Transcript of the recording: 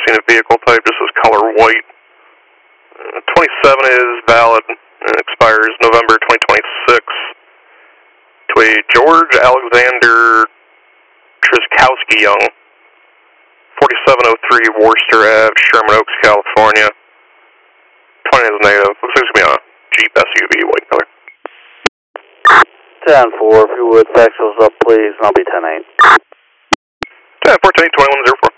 seen a vehicle type, just as color white. 27 is valid and expires November 2026. To a George Alexander Trzaskowski Young, 4703 Worcester Ave, Sherman Oaks, California. 20 is negative. Looks like it's going to be a Jeep SUV, white color. 10-4, if you would, fax those up, please, and I'll be 10-8. 10-4, 2104.